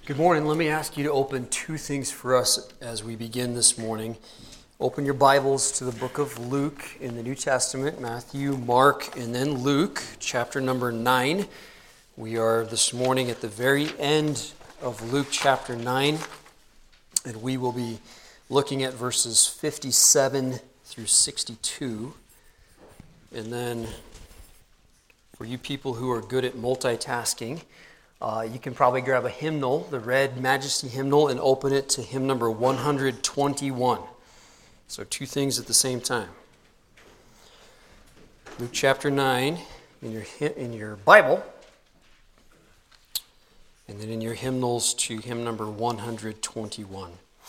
Good morning. Let me ask you to open two things for us as we begin this morning. Open your Bibles to the book of Luke in the New Testament, Matthew, Mark, and then Luke, chapter number 9. We are this morning at the very end of Luke chapter 9, and we will be looking at verses 57 through 62. And then, for you people who are good at multitasking, you can probably grab a hymnal, the red Majesty hymnal, and open it to hymn number 121. So two things at the same time. Luke chapter 9 in your Bible, and then in your hymnals to hymn number 121.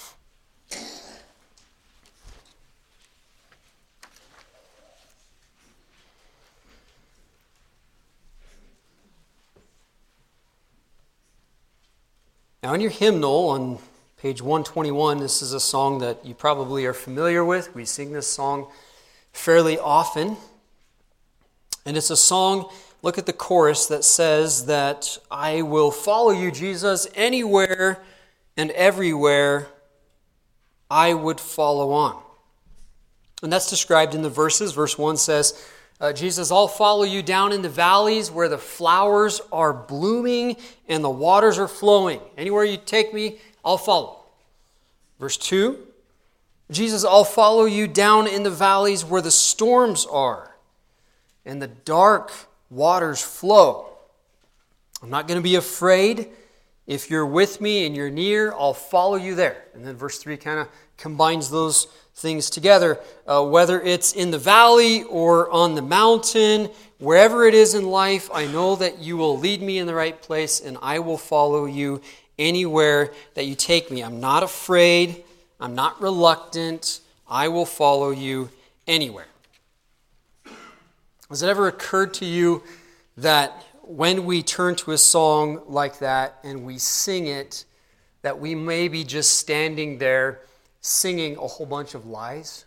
Now, in your hymnal on page 121, this is a song that you probably are familiar with. We sing this song fairly often. And it's a song, look at the chorus, that says that I will follow you, Jesus, anywhere and everywhere I would follow on. And that's described in the verses. Verse 1 says, Jesus, I'll follow you down in the valleys where the flowers are blooming and the waters are flowing. Anywhere you take me, I'll follow. Verse 2, Jesus, I'll follow you down in the valleys where the storms are and the dark waters flow. I'm not going to be afraid. If you're with me and you're near, I'll follow you there. And then verse 3 kind of combines those things together. Whether it's in the valley or on the mountain, wherever it is in life, I know that you will lead me in the right place and I will follow you anywhere that you take me. I'm not afraid. I'm not reluctant. I will follow you anywhere. Has it ever occurred to you that when we turn to a song like that and we sing it, that we may be just standing there singing a whole bunch of lies?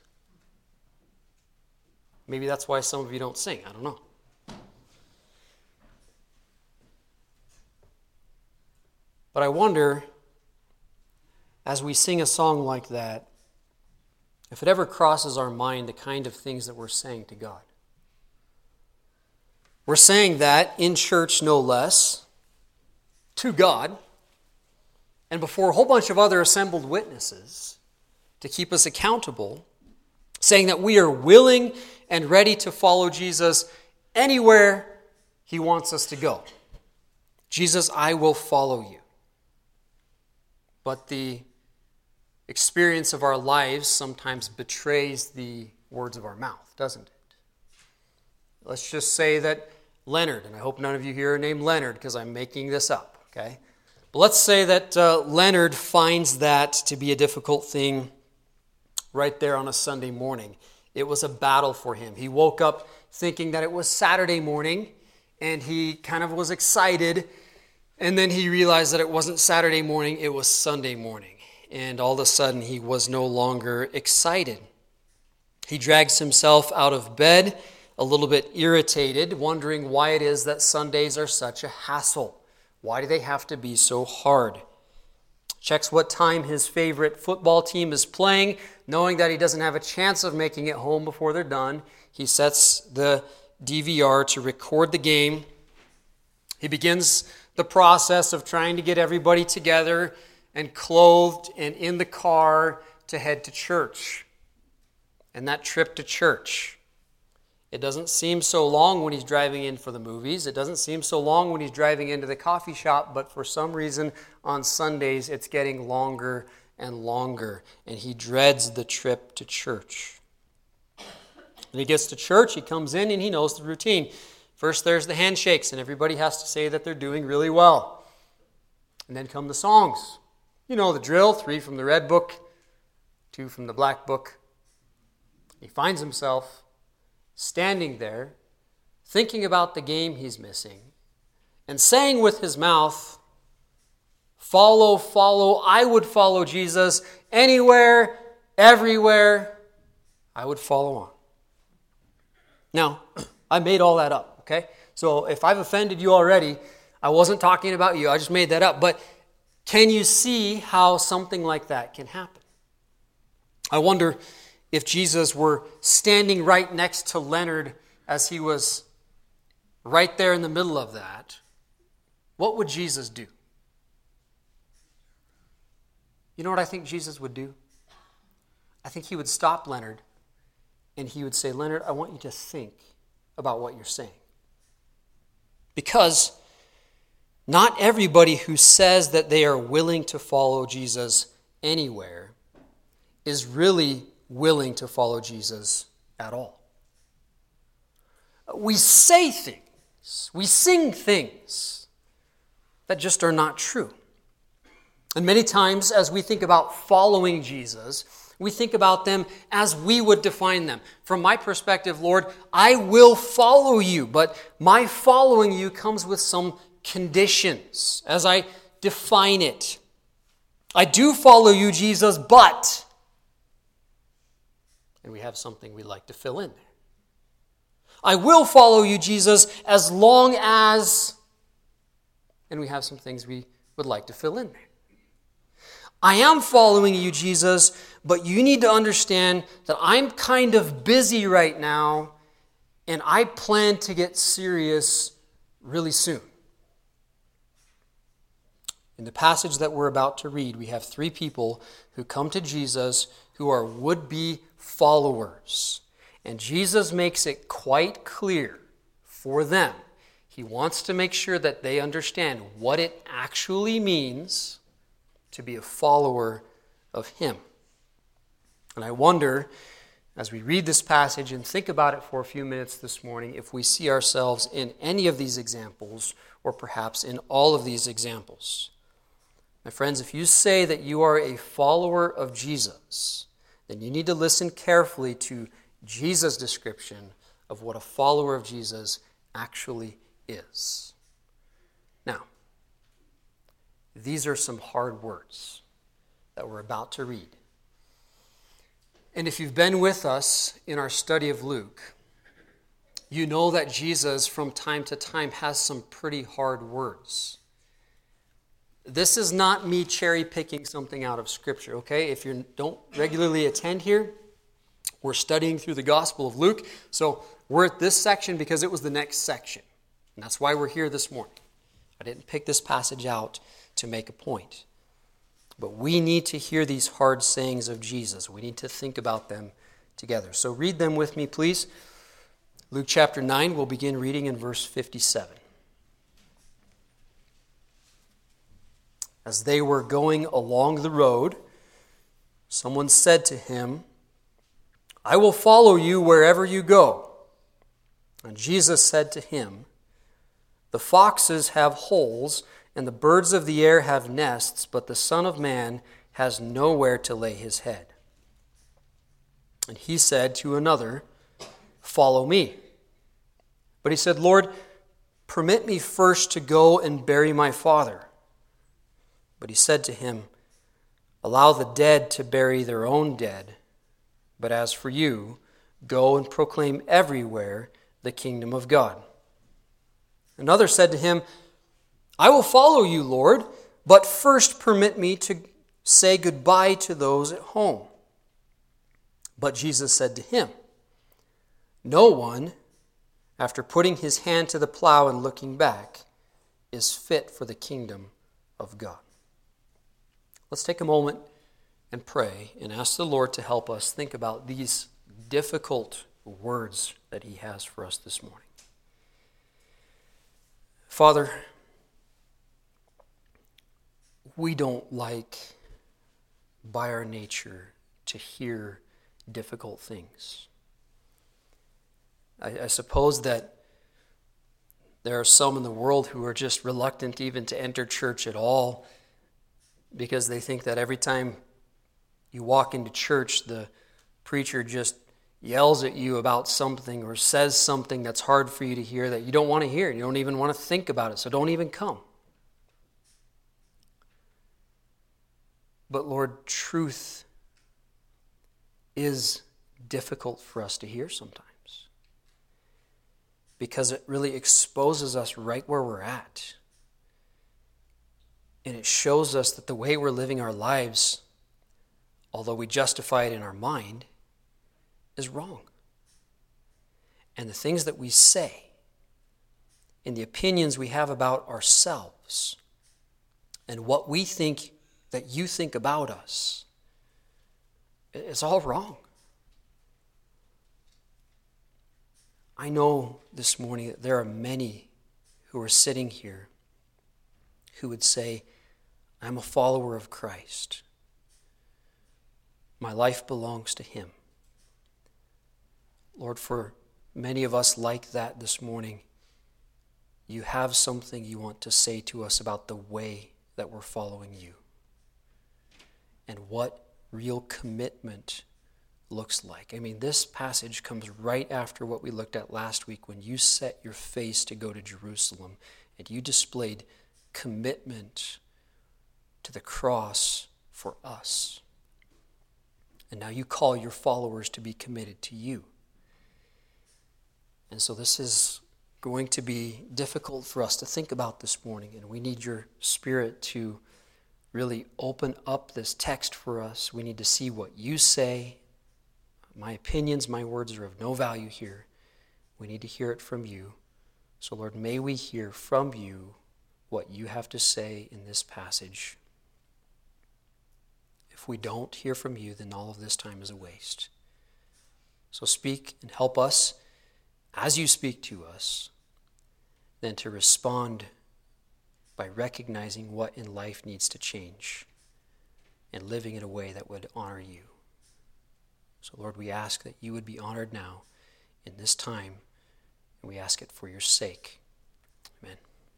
Maybe that's why some of you don't sing. I don't know. But I wonder, as we sing a song like that, if it ever crosses our mind the kind of things that we're saying to God. We're saying that in church, no less, to God, and before a whole bunch of other assembled witnesses to keep us accountable, saying that we are willing and ready to follow Jesus anywhere He wants us to go. Jesus, I will follow you. But the experience of our lives sometimes betrays the words of our mouth, doesn't it? Let's just say that Leonard, and I hope none of you here are named Leonard because I'm making this up, okay? But let's say that Leonard finds that to be a difficult thing right there on a Sunday morning. It was a battle for him. He woke up thinking that it was Saturday morning, and he kind of was excited, and then he realized that it wasn't Saturday morning, it was Sunday morning. And all of a sudden, he was no longer excited. He drags himself out of bed, a little bit irritated, wondering why it is that Sundays are such a hassle. Why do they have to be so hard? Checks what time his favorite football team is playing, knowing that he doesn't have a chance of making it home before they're done. He sets the DVR to record the game. He begins the process of trying to get everybody together and clothed and in the car to head to church. And that trip to church, it doesn't seem so long when he's driving in for the movies. It doesn't seem so long when he's driving into the coffee shop, but for some reason on Sundays it's getting longer and longer, and he dreads the trip to church. When he gets to church, he comes in and he knows the routine. First there's the handshakes, and everybody has to say that they're doing really well. And then come the songs. You know the drill, 3 from the red book, 2 from the black book. He finds himself standing there, thinking about the game he's missing, and saying with his mouth, follow, follow, I would follow Jesus anywhere, everywhere, I would follow on. Now, I made all that up, okay? So if I've offended you already, I wasn't talking about you, I just made that up. But Can you see how something like that can happen? I wonder if Jesus were standing right next to Leonard as he was right there in the middle of that, what would Jesus do? You know what I think Jesus would do? I think he would stop Leonard and he would say, Leonard, I want you to think about what you're saying. Because not everybody who says that they are willing to follow Jesus anywhere is really willing to follow Jesus at all. We say things, we sing things that just are not true. And many times as we think about following Jesus, we think about them as we would define them. From my perspective, Lord, I will follow you, but my following you comes with some conditions as I define it. I do follow you, Jesus, but... and we have something we'd like to fill in there. I will follow you, Jesus, as long as... and we have some things we would like to fill in there. I am following you, Jesus, but you need to understand that I'm kind of busy right now, and I plan to get serious really soon. In the passage that we're about to read, we have 3 people who come to Jesus who are would-be followers. And Jesus makes it quite clear for them. He wants to make sure that they understand what it actually means to be a follower of him. And I wonder, as we read this passage and think about it for a few minutes this morning, if we see ourselves in any of these examples, or perhaps in all of these examples. My friends, if you say that you are a follower of Jesus, then you need to listen carefully to Jesus' description of what a follower of Jesus actually is. Now, these are some hard words that we're about to read. And if you've been with us in our study of Luke, you know that Jesus from time to time has some pretty hard words. This is not me cherry-picking something out of Scripture, okay? If you don't regularly attend here, we're studying through the Gospel of Luke, so we're at this section because it was the next section. And that's why we're here this morning. I didn't pick this passage out to make a point. But we need to hear these hard sayings of Jesus. We need to think about them together. So read them with me, please. Luke chapter 9, we'll begin reading in verse 57. As they were going along the road, someone said to him, I will follow you wherever you go. And Jesus said to him, the foxes have holes, and the birds of the air have nests, but the Son of Man has nowhere to lay his head. And he said to another, follow me. But he said, Lord, permit me first to go and bury my father. But he said to him, allow the dead to bury their own dead. But as for you, go and proclaim everywhere the kingdom of God. Another said to him, I will follow you, Lord, but first permit me to say goodbye to those at home. But Jesus said to him, no one, after putting his hand to the plow and looking back, is fit for the kingdom of God. Let's take a moment and pray and ask the Lord to help us think about these difficult words that he has for us this morning. Father, we don't like, by our nature, to hear difficult things. I suppose that there are some in the world who are just reluctant even to enter church at all because they think that every time you walk into church, the preacher just yells at you about something or says something that's hard for you to hear that you don't want to hear. You don't even want to think about it, so don't even come. But Lord, truth is difficult for us to hear sometimes because it really exposes us right where we're at. And it shows us that the way we're living our lives, although we justify it in our mind, is wrong. And the things that we say and the opinions we have about ourselves and what we think that you think about us, it's all wrong. I know this morning that there are many who are sitting here who would say, I'm a follower of Christ. My life belongs to Him. Lord, for many of us like that this morning, you have something you want to say to us about the way that we're following you and what real commitment looks like. I mean, this passage comes right after what we looked at last week when you set your face to go to Jerusalem and you displayed commitment to the cross for us. And now you call your followers to be committed to you. And so this is going to be difficult for us to think about this morning, and we need your Spirit to really open up this text for us. We need to see what you say. My opinions, my words are of no value here. We need to hear it from you. So Lord, may we hear from you what you have to say in this passage. If we don't hear from you, then all of this time is a waste. So speak and help us as you speak to us, then to respond by recognizing what in life needs to change and living in a way that would honor you. So Lord, we ask that you would be honored now in this time, and we ask it for your sake. Amen.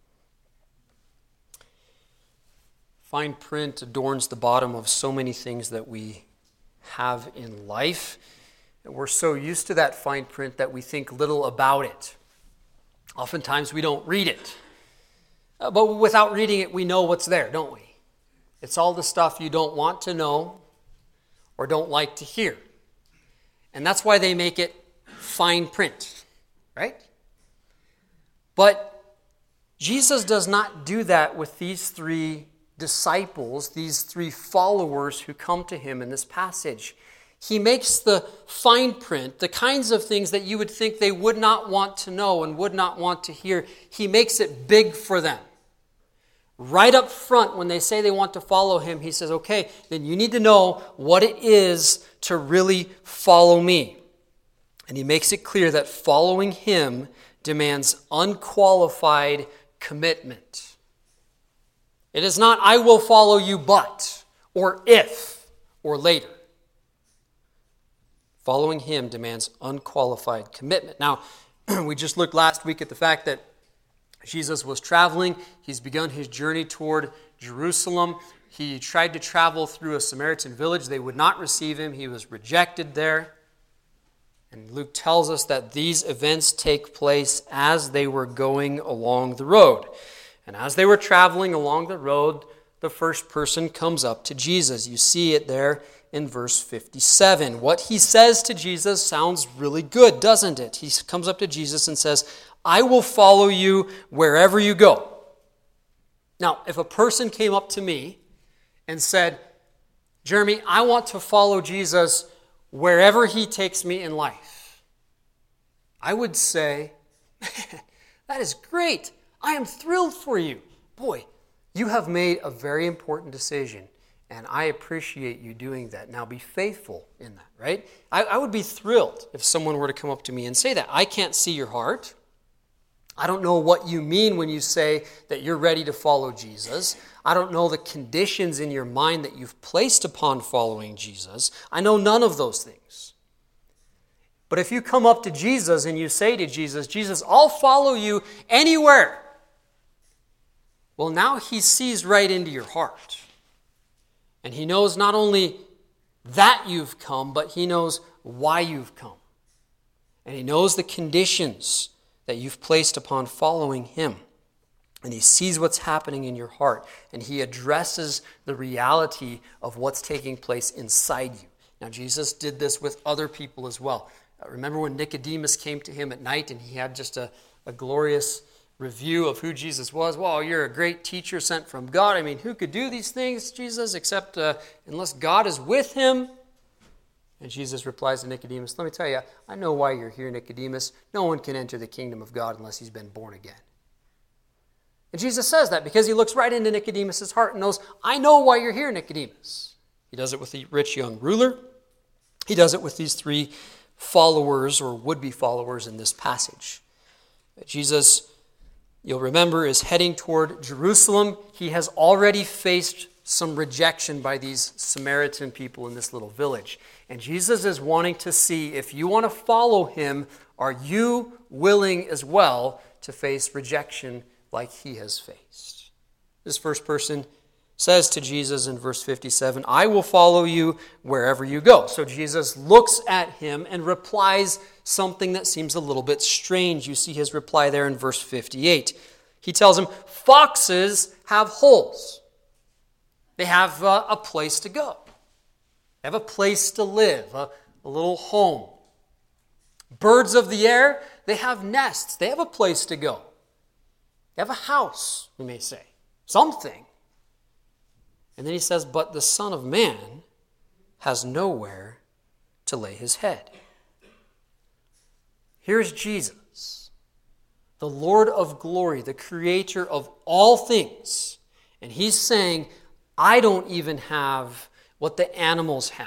Fine print adorns the bottom of so many things that we have in life. And we're so used to that fine print that we think little about it. Oftentimes we don't read it. But without reading it, we know what's there, don't we? It's all the stuff you don't want to know or don't like to hear. And that's why they make it fine print, right? But Jesus does not do that with these three disciples, these three followers who come to him in this passage. He makes the fine print, the kinds of things that you would think they would not want to know and would not want to hear, he makes it big for them. Right up front, when they say they want to follow him, he says, okay, then you need to know what it is to really follow me. And he makes it clear that following him demands unqualified commitment. It is not, I will follow you, but, or if, or later. Following him demands unqualified commitment. Now, we just looked last week at the fact that Jesus was traveling. He's begun his journey toward Jerusalem. He tried to travel through a Samaritan village. They would not receive him. He was rejected there. And Luke tells us that these events take place as they were going along the road. And as they were traveling along the road, the first person comes up to Jesus. You see it there in verse 57. What he says to Jesus sounds really good, doesn't it? He comes up to Jesus and says, I will follow you wherever you go. Now, if a person came up to me and said, Jeremy, I want to follow Jesus wherever he takes me in life, I would say, that is great. I am thrilled for you. Boy, you have made a very important decision, and I appreciate you doing that. Now be faithful in that, right? I would be thrilled if someone were to come up to me and say that. I can't see your heart. I don't know what you mean when you say that you're ready to follow Jesus. I don't know the conditions in your mind that you've placed upon following Jesus. I know none of those things. But if you come up to Jesus and you say to Jesus, Jesus, I'll follow you anywhere. Well, now he sees right into your heart. And he knows not only that you've come, but he knows why you've come. And he knows the conditions that you've placed upon following him. And he sees what's happening in your heart. And he addresses the reality of what's taking place inside you. Now, Jesus did this with other people as well. Remember when Nicodemus came to him at night and he had just a glorious review of who Jesus was. Well, you're a great teacher sent from God. I mean, who could do these things, Jesus, except unless God is with him? And Jesus replies to Nicodemus, let me tell you, I know why you're here, Nicodemus. No one can enter the kingdom of God unless he's been born again. And Jesus says that because he looks right into Nicodemus' heart and knows, I know why you're here, Nicodemus. He does it with the rich young ruler. He does it with these three followers or would-be followers in this passage. Jesus, you'll remember, is heading toward Jerusalem. He has already faced some rejection by these Samaritan people in this little village. And Jesus is wanting to see, if you want to follow him, are you willing as well to face rejection like he has faced? This first person says to Jesus in verse 57, I will follow you wherever you go. So Jesus looks at him and replies something that seems a little bit strange. You see his reply there in verse 58. He tells him, foxes have holes. They have a place to go. They have a place to live, a little home. Birds of the air, they have nests. They have a place to go. They have a house, we may say. Something. And then he says, but the Son of Man has nowhere to lay his head. Here's Jesus, the Lord of glory, the creator of all things. And he's saying, I don't even have what the animals have.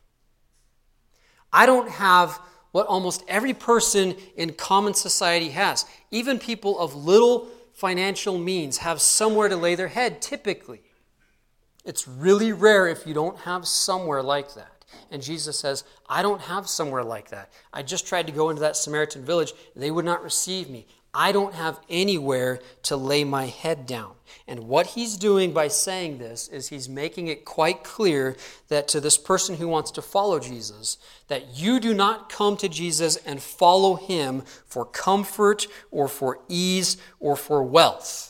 I don't have what almost every person in common society has. Even people of little financial means have somewhere to lay their head, typically. It's really rare if you don't have somewhere like that. And Jesus says, I don't have somewhere like that. I just tried to go into that Samaritan village. They would not receive me. I don't have anywhere to lay my head down. And what he's doing by saying this is he's making it quite clear that to this person who wants to follow Jesus, that you do not come to Jesus and follow him for comfort or for ease or for wealth.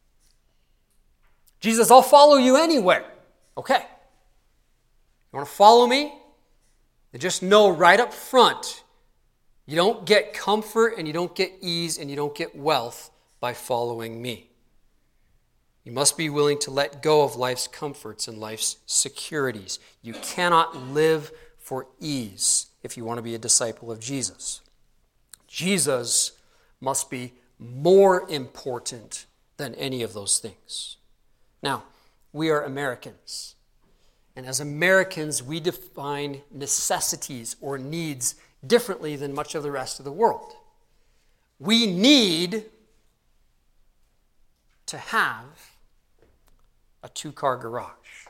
Jesus, I'll follow you anywhere. Okay. You want to follow me? Then just know right up front, you don't get comfort and you don't get ease and you don't get wealth by following me. You must be willing to let go of life's comforts and life's securities. You cannot live for ease if you want to be a disciple of Jesus. Jesus must be more important than any of those things. Now, we are Americans. And as Americans, we define necessities or needs differently than much of the rest of the world. We need to have a 2-car garage.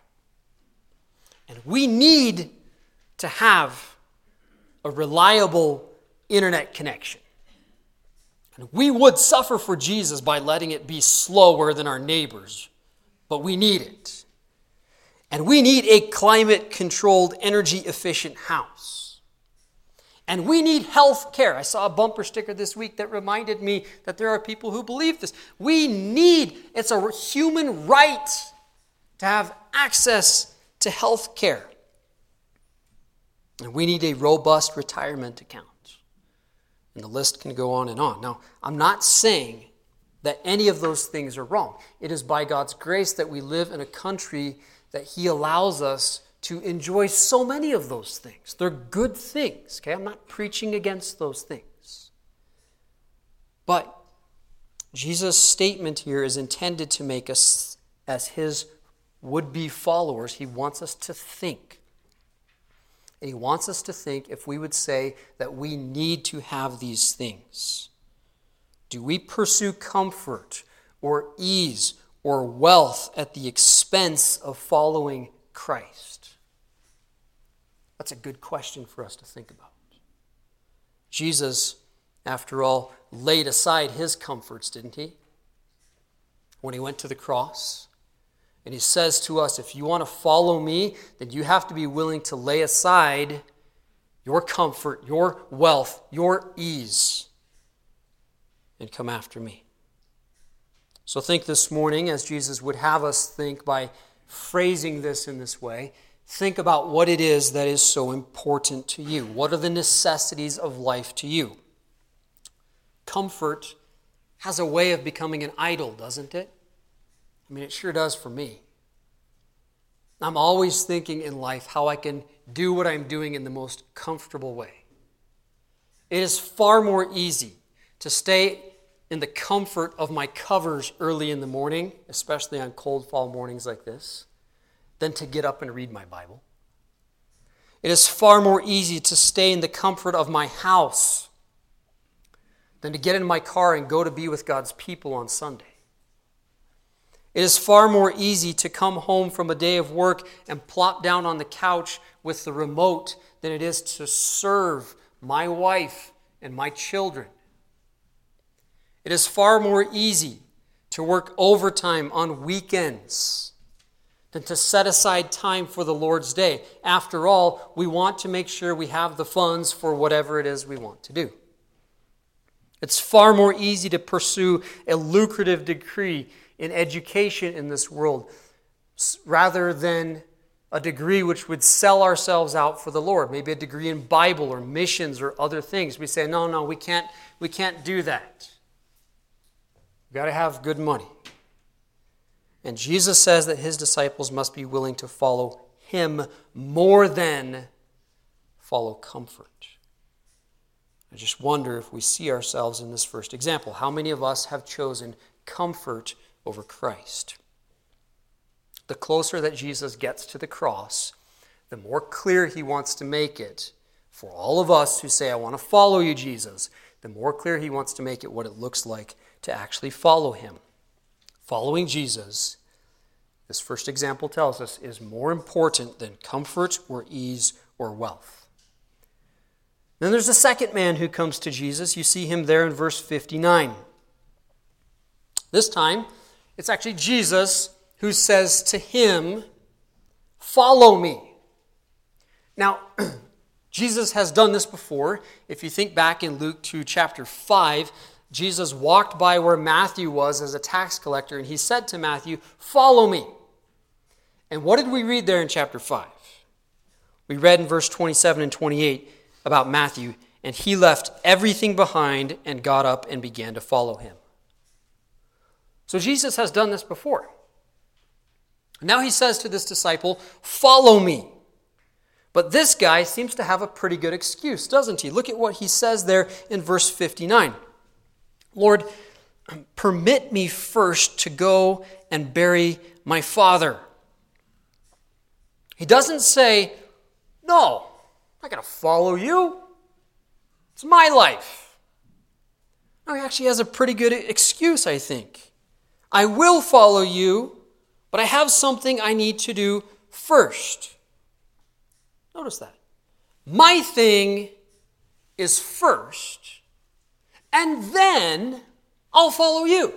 And we need to have a reliable internet connection. And we would suffer for Jesus by letting it be slower than our neighbors, but we need it. And we need a climate-controlled, energy-efficient house. And we need health care. I saw a bumper sticker this week that reminded me that there are people who believe this. It's a human right to have access to health care. And we need a robust retirement account. And the list can go on and on. Now, I'm not saying that any of those things are wrong. It is by God's grace that we live in a country that he allows us to enjoy so many of those things. They're good things, okay? I'm not preaching against those things. But Jesus' statement here is intended to make us, as his would-be followers, he wants us to think. And he wants us to think if we would say that we need to have these things. Do we pursue comfort or ease or wealth at the expense of following Christ? That's a good question for us to think about. Jesus, after all, laid aside his comforts, didn't he? When he went to the cross. And he says to us, if you want to follow me, then you have to be willing to lay aside your comfort, your wealth, your ease, and come after me. So think this morning, as Jesus would have us think by phrasing this in this way, think about what it is that is so important to you. What are the necessities of life to you? Comfort has a way of becoming an idol, doesn't it? I mean, it sure does for me. I'm always thinking in life how I can do what I'm doing in the most comfortable way. It is far more easy to stay in the comfort of my covers early in the morning, especially on cold fall mornings like this, than to get up and read my Bible. It is far more easy to stay in the comfort of my house than to get in my car and go to be with God's people on Sunday. It is far more easy to come home from a day of work and plop down on the couch with the remote than it is to serve my wife and my children. It is far more easy to work overtime on weekends than to set aside time for the Lord's Day. After all, we want to make sure we have the funds for whatever it is we want to do. It's far more easy to pursue a lucrative degree in education in this world rather than a degree which would sell ourselves out for the Lord. Maybe a degree in Bible or missions or other things. We say, no, we can't do that. We've got to have good money. And Jesus says that his disciples must be willing to follow him more than follow comfort. I just wonder if we see ourselves in this first example. How many of us have chosen comfort over Christ? The closer that Jesus gets to the cross, the more clear he wants to make it for all of us who say, I want to follow you, Jesus. The more clear he wants to make it what it looks like to actually follow him. Following Jesus, this first example tells us, is more important than comfort or ease or wealth. Then there's a second man who comes to Jesus. You see him there in verse 59. This time, it's actually Jesus who says to him, follow me. Now, Jesus has done this before. If you think back in Luke 2, chapter 5, Jesus walked by where Matthew was as a tax collector, and he said to Matthew, follow me. And what did we read there in chapter 5? We read in verse 27 and 28 about Matthew, and he left everything behind and got up and began to follow him. So Jesus has done this before. Now he says to this disciple, follow me. But this guy seems to have a pretty good excuse, doesn't he? Look at what he says there in verse 59. Lord, permit me first to go and bury my father. He doesn't say, no, I'm not going to follow you. It's my life. No, he actually has a pretty good excuse, I think. I will follow you, but I have something I need to do first. Notice that. My thing is first, and then I'll follow you.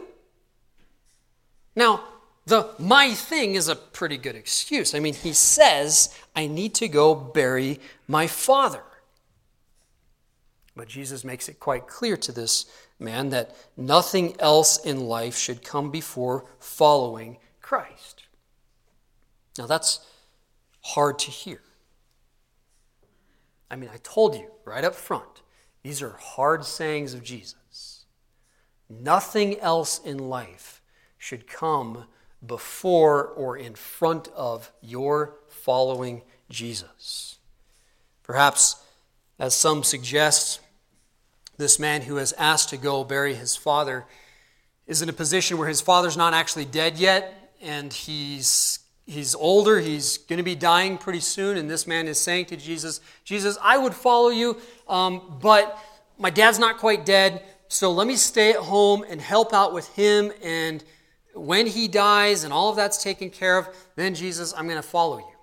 Now, the my thing is a pretty good excuse. I mean, he says, I need to go bury my father. But Jesus makes it quite clear to this man that nothing else in life should come before following Christ. Now, that's hard to hear. I mean, I told you right up front, these are hard sayings of Jesus. Nothing else in life should come before or in front of your following Jesus. Perhaps, as some suggest, this man who has asked to go bury his father is in a position where his father's not actually dead yet, and he's older, he's going to be dying pretty soon, and this man is saying to Jesus, Jesus, I would follow you, but my dad's not quite dead, so let me stay at home and help out with him, and when he dies and all of that's taken care of, then Jesus, I'm going to follow you.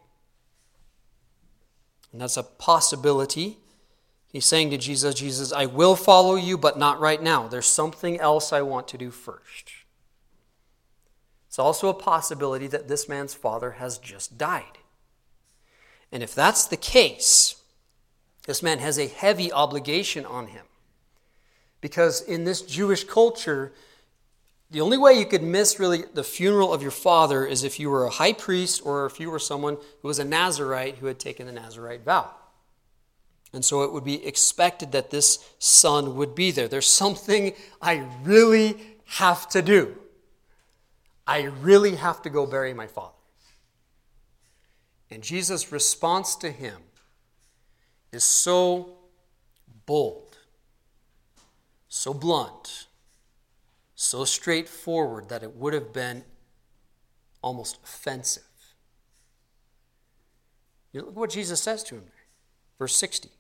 And that's a possibility. He's saying to Jesus, Jesus, I will follow you, but not right now. There's something else I want to do first. It's also a possibility that this man's father has just died. And if that's the case, this man has a heavy obligation on him. Because in this Jewish culture, the only way you could miss really the funeral of your father is if you were a high priest or if you were someone who was a Nazirite who had taken the Nazirite vow. And so it would be expected that this son would be there. There's something I really have to do. I really have to go bury my father. And Jesus' response to him is so bold, so blunt, so straightforward that it would have been almost offensive. You look what Jesus says to him there. Verse 60.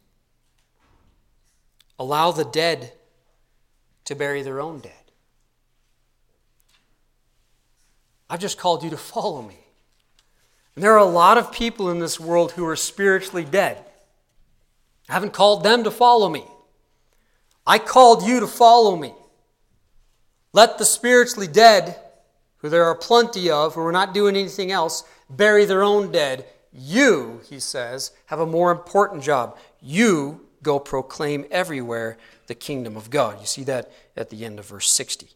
Allow the dead to bury their own dead. I've just called you to follow me. And there are a lot of people in this world who are spiritually dead. I haven't called them to follow me. I called you to follow me. Let the spiritually dead, who there are plenty of, who are not doing anything else, bury their own dead. You, he says, have a more important job. You go proclaim everywhere the kingdom of God. You see that at the end of verse 60.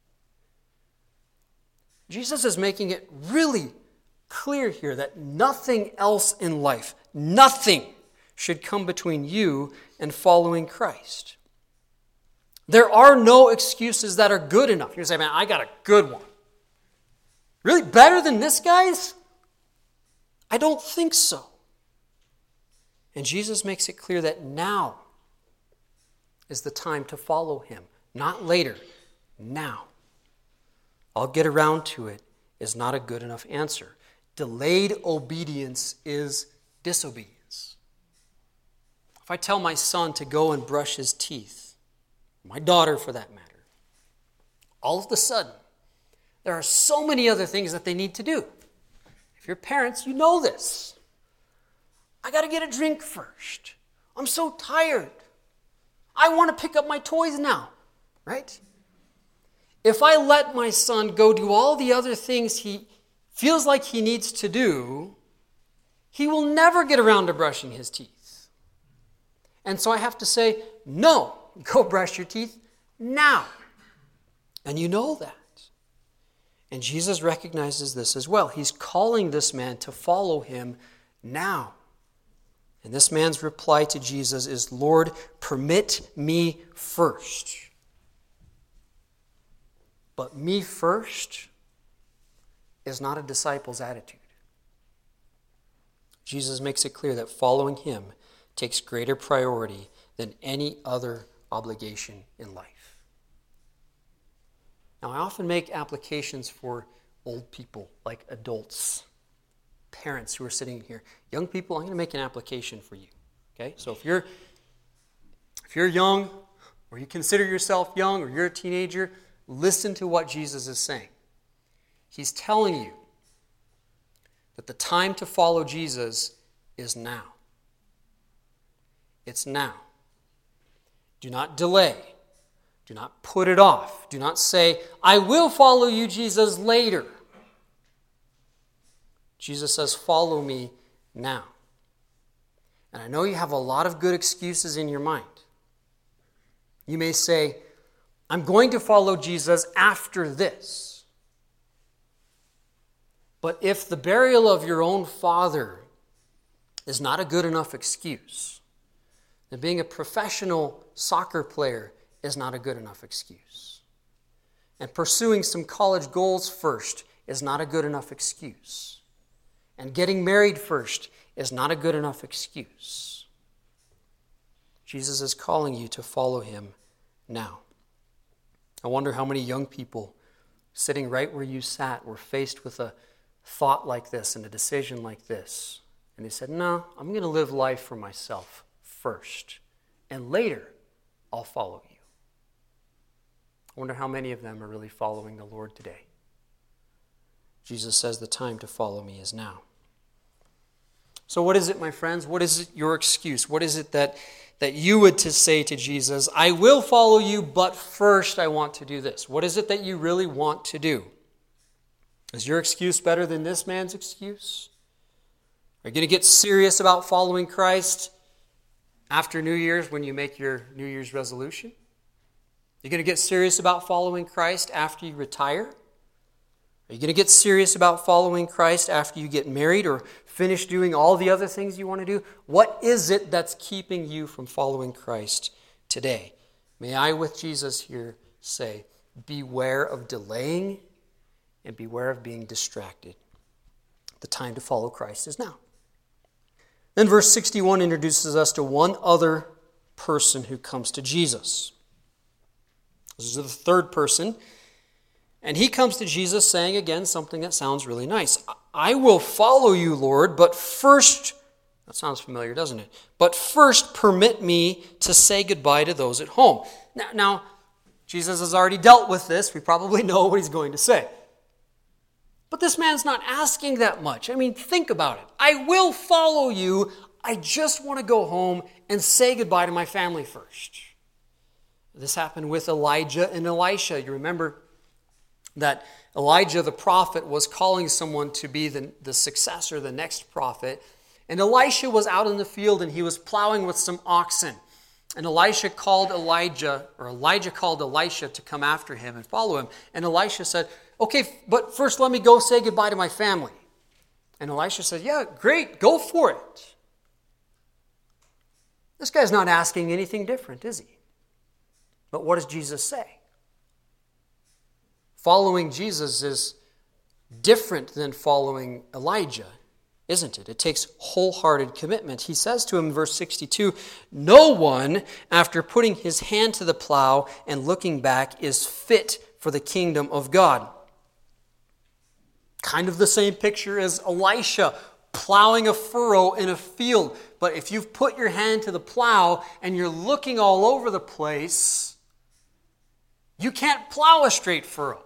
Jesus is making it really clear here that nothing else in life, nothing should come between you and following Christ. There are no excuses that are good enough. You say, man, I got a good one. Really better than this guy's? I don't think so. And Jesus makes it clear that now is the time to follow him, not later, now. I'll get around to it is not a good enough answer. Delayed obedience is disobedience. If I tell my son to go and brush his teeth, my daughter for that matter, all of a sudden, there are so many other things that they need to do. If you're parents, you know this. I got to get a drink first. I'm so tired. I want to pick up my toys now, right? If I let my son go do all the other things he feels like he needs to do, he will never get around to brushing his teeth. And so I have to say, no, go brush your teeth now. And you know that. And Jesus recognizes this as well. He's calling this man to follow him now. And this man's reply to Jesus is, Lord, permit me first. But me first is not a disciple's attitude. Jesus makes it clear that following him takes greater priority than any other obligation in life. Now, I often make applications for old people, like adults, parents who are sitting here. Young people, I'm going to make an application for you. Okay? So if you're young, or you consider yourself young, or you're a teenager, listen to what Jesus is saying. He's telling you that the time to follow Jesus is now. It's now. Do not delay. Do not put it off. Do not say, I will follow you, Jesus, later. Jesus says, follow me now. And I know you have a lot of good excuses in your mind. You may say, I'm going to follow Jesus after this. But if the burial of your own father is not a good enough excuse, then being a professional soccer player is not a good enough excuse. And pursuing some college goals first is not a good enough excuse. And getting married first is not a good enough excuse. Jesus is calling you to follow him now. I wonder how many young people sitting right where you sat were faced with a thought like this and a decision like this. And they said, no, I'm going to live life for myself first. And later, I'll follow you. I wonder how many of them are really following the Lord today. Jesus says the time to follow me is now. So what is it, my friends? What is your excuse? What is it that you would to say to Jesus, I will follow you, but first I want to do this? What is it that you really want to do? Is your excuse better than this man's excuse? Are you going to get serious about following Christ after New Year's when you make your New Year's resolution? You're going to get serious about following Christ after you retire? Are you going to get serious about following Christ after you get married or finish doing all the other things you want to do? What is it that's keeping you from following Christ today? May I, with Jesus here, say, beware of delaying and beware of being distracted. The time to follow Christ is now. Then verse 61 introduces us to one other person who comes to Jesus. This is the third person. And he comes to Jesus saying again something that sounds really nice. I will follow you, Lord, but first, that sounds familiar, doesn't it? But first permit me to say goodbye to those at home. Now, Jesus has already dealt with this. We probably know what he's going to say. But this man's not asking that much. I mean, think about it. I will follow you. I just want to go home and say goodbye to my family first. This happened with Elijah and Elisha. You remember that Elijah the prophet was calling someone to be the successor, the next prophet. And Elisha was out in the field and he was plowing with some oxen. And Elijah called Elisha to come after him and follow him. And Elisha said, okay, but first let me go say goodbye to my family. And Elisha said, yeah, great, go for it. This guy's not asking anything different, is he? But what does Jesus say? Following Jesus is different than following Elijah, isn't it? It takes wholehearted commitment. He says to him in verse 62, no one, after putting his hand to the plow and looking back, is fit for the kingdom of God. Kind of the same picture as Elisha plowing a furrow in a field. But if you've put your hand to the plow and you're looking all over the place, you can't plow a straight furrow.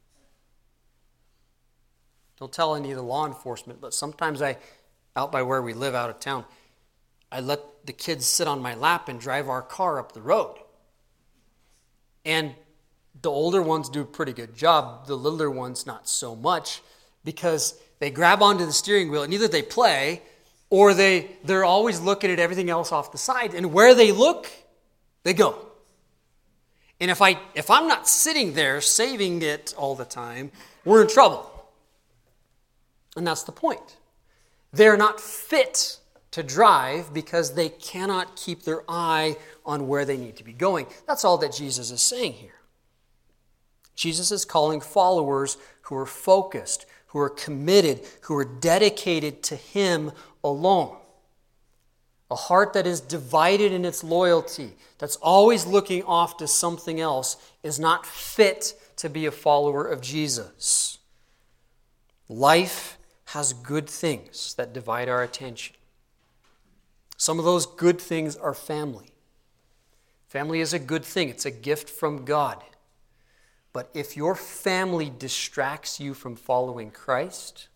Don't tell any of the law enforcement, but sometimes out by where we live out of town, I let the kids sit on my lap and drive our car up the road. And the older ones do a pretty good job. The littler ones not so much, because they grab onto the steering wheel and either they play or they're always looking at everything else off the side. And where they look, they go. And if I'm not sitting there saving it all the time, we're in trouble. And that's the point. They're not fit to drive because they cannot keep their eye on where they need to be going. That's all that Jesus is saying here. Jesus is calling followers who are focused, who are committed, who are dedicated to Him alone. A heart that is divided in its loyalty, that's always looking off to something else, is not fit to be a follower of Jesus. Life has good things that divide our attention. Some of those good things are family. Family is a good thing. It's a gift from God. But if your family distracts you from following Christ,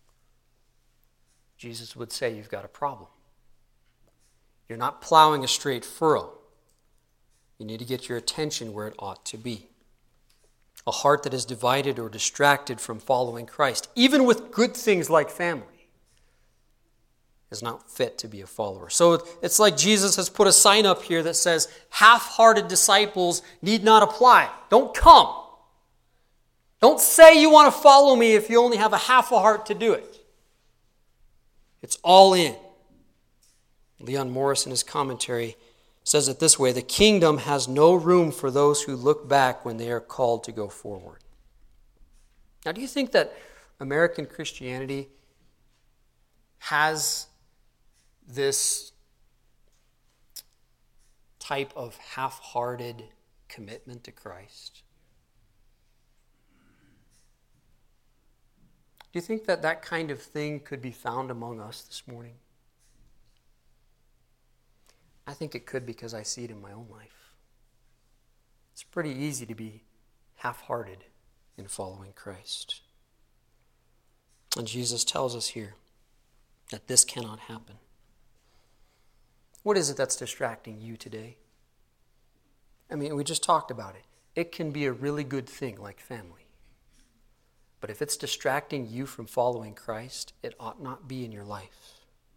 Jesus would say you've got a problem. You're not plowing a straight furrow. You need to get your attention where it ought to be. A heart that is divided or distracted from following Christ, even with good things like family, is not fit to be a follower. So it's like Jesus has put a sign up here that says, half-hearted disciples need not apply. Don't come. Don't say you want to follow me if you only have a half a heart to do it. It's all in. Leon Morris in his commentary says it this way: the kingdom has no room for those who look back when they are called to go forward. Now, do you think that American Christianity has this type of half-hearted commitment to Christ? Do you think that that kind of thing could be found among us this morning? I think it could, because I see it in my own life. It's pretty easy to be half-hearted in following Christ. And Jesus tells us here that this cannot happen. What is it that's distracting you today? I mean, we just talked about it. It can be a really good thing like family. But if it's distracting you from following Christ, it ought not be in your life.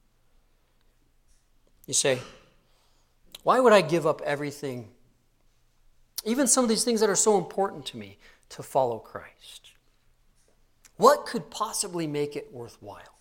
You say, why would I give up everything, even some of these things that are so important to me, to follow Christ? What could possibly make it worthwhile?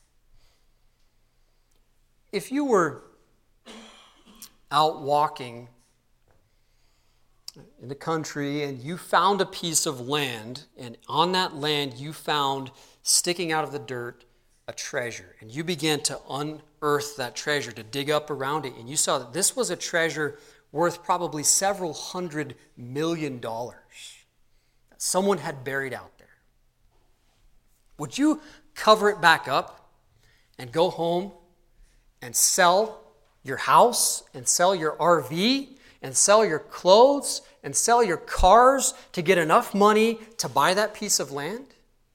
If you were out walking in the country and you found a piece of land, and on that land you found, sticking out of the dirt, a treasure. And you began to unearth that treasure, to dig up around it, and you saw that this was a treasure worth probably several $100 million that someone had buried out there. Would you cover it back up and go home and sell your house and sell your RV and sell your clothes and sell your cars to get enough money to buy that piece of land?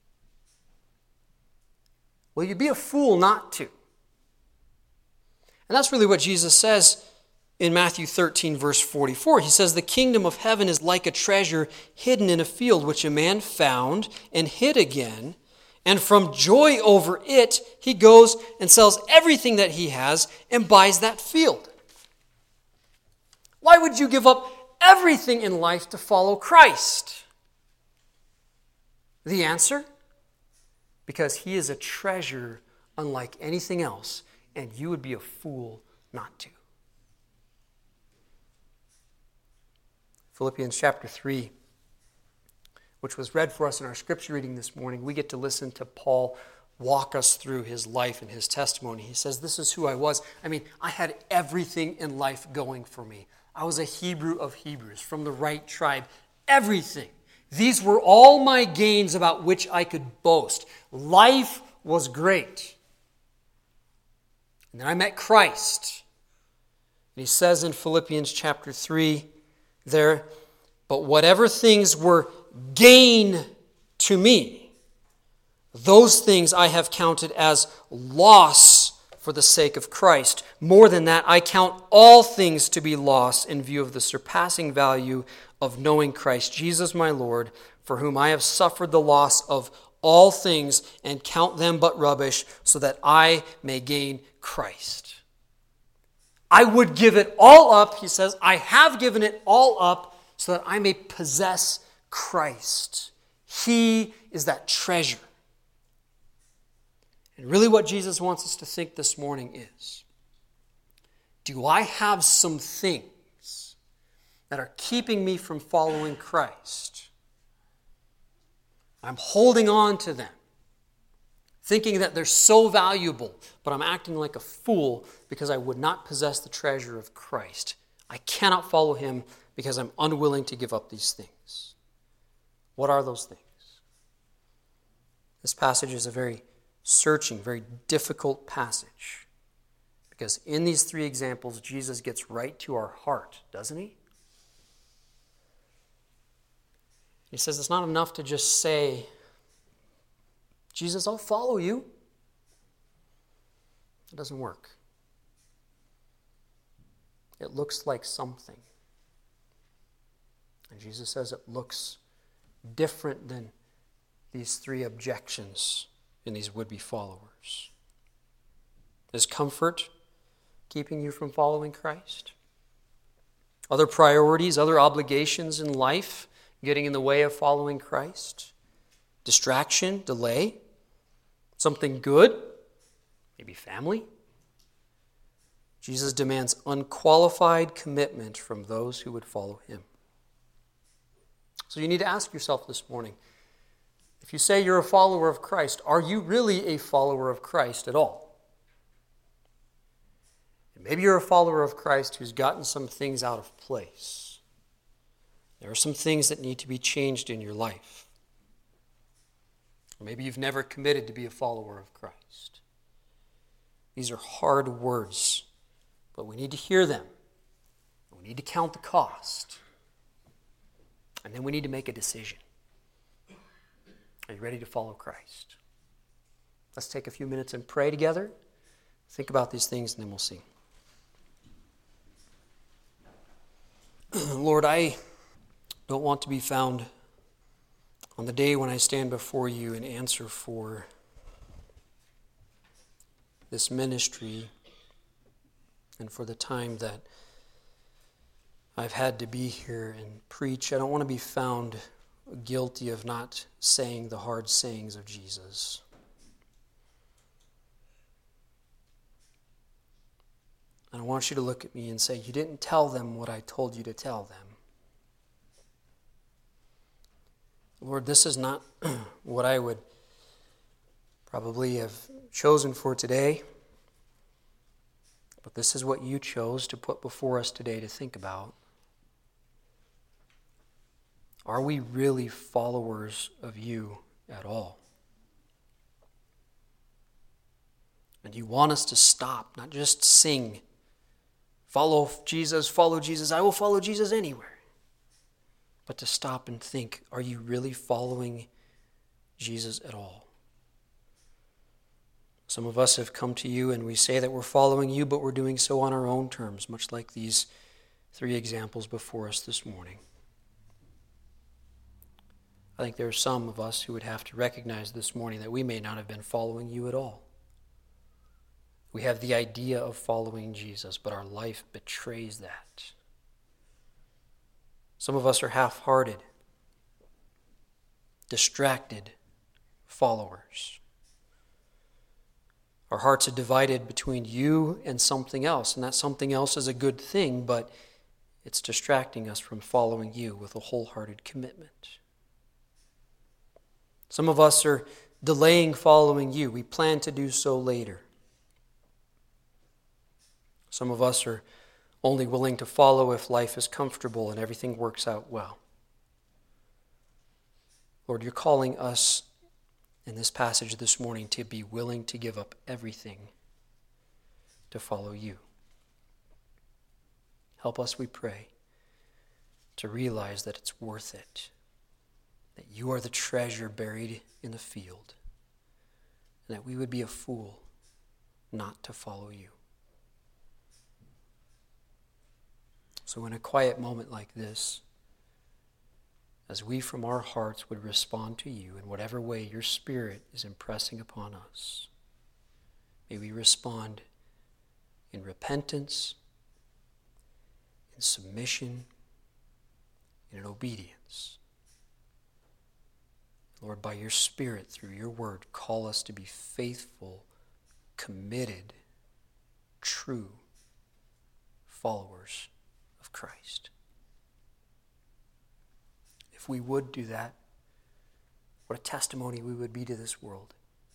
Well, you'd be a fool not to. And that's really what Jesus says in Matthew 13, verse 44. He says, "The kingdom of heaven is like a treasure hidden in a field, which a man found and hid again. And from joy over it, he goes and sells everything that he has and buys that field." Why would you give up everything in life to follow Christ? The answer? Because he is a treasure unlike anything else, and you would be a fool not to. Philippians chapter 3, which was read for us in our scripture reading this morning, we get to listen to Paul walk us through his life and his testimony. He says, "This is who I was. I had everything in life going for me. I was a Hebrew of Hebrews, from the right tribe. Everything. These were all my gains about which I could boast. Life was great. And then I met Christ." And he says in Philippians chapter 3 there, "But whatever things were gain to me, those things I have counted as loss for the sake of Christ. More than that, I count all things to be lost in view of the surpassing value of knowing Christ Jesus my Lord, for whom I have suffered the loss of all things and count them but rubbish, so that I may gain Christ." I would give it all up, he says. I have given it all up so that I may possess Christ. He is that treasure. And really what Jesus wants us to think this morning is, do I have some things that are keeping me from following Christ? I'm holding on to them, thinking that they're so valuable, but I'm acting like a fool because I would not possess the treasure of Christ. I cannot follow him because I'm unwilling to give up these things. What are those things? This passage is a very searching, very difficult passage, because in these three examples, Jesus gets right to our heart, doesn't he? He says it's not enough to just say, "Jesus, I'll follow you." It doesn't work. It looks like something. And Jesus says it looks different than these three objections in these would-be followers. Is comfort keeping you from following Christ? Other priorities, other obligations in life getting in the way of following Christ? Distraction, delay, something good, maybe family? Jesus demands unqualified commitment from those who would follow him. So you need to ask yourself this morning, if you say you're a follower of Christ, are you really a follower of Christ at all? And maybe you're a follower of Christ who's gotten some things out of place. There are some things that need to be changed in your life. Or maybe you've never committed to be a follower of Christ. These are hard words, but we need to hear them. We need to count the cost. And then we need to make a decision. Are you ready to follow Christ? Let's take a few minutes and pray together. Think about these things and then we'll sing. Lord, I don't want to be found on the day when I stand before you and answer for this ministry and for the time that I've had to be here and preach. I don't want to be found guilty of not saying the hard sayings of Jesus. And I want you to look at me and say, you didn't tell them what I told you to tell them. Lord, this is not what I would probably have chosen for today, but this is what you chose to put before us today to think about. Are we really followers of you at all? And you want us to stop, not just sing, follow Jesus, I will follow Jesus anywhere. But to stop and think, are you really following Jesus at all? Some of us have come to you and we say that we're following you, but we're doing so on our own terms, much like these 3 examples before us this morning. I think there are some of us who would have to recognize this morning that we may not have been following you at all. We have the idea of following Jesus, but our life betrays that. Some of us are half-hearted, distracted followers. Our hearts are divided between you and something else, and that something else is a good thing, but it's distracting us from following you with a wholehearted commitment. Some of us are delaying following you. We plan to do so later. Some of us are only willing to follow if life is comfortable and everything works out well. Lord, you're calling us in this passage this morning to be willing to give up everything to follow you. Help us, we pray, to realize that it's worth it, that you are the treasure buried in the field, and that we would be a fool not to follow you. So in a quiet moment like this, as we from our hearts would respond to you in whatever way your Spirit is impressing upon us, may we respond in repentance, in submission, and in obedience. Lord, by your Spirit, through your word, call us to be faithful, committed, true followers of Christ. If we would do that, what a testimony we would be to this world.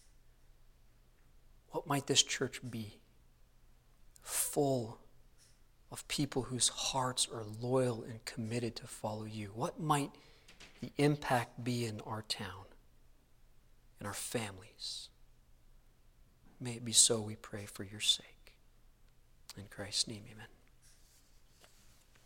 What might this church be? Full of people whose hearts are loyal and committed to follow you. What might the impact be in our town, in our families? May it be so, we pray, for your sake. In Christ's name, amen.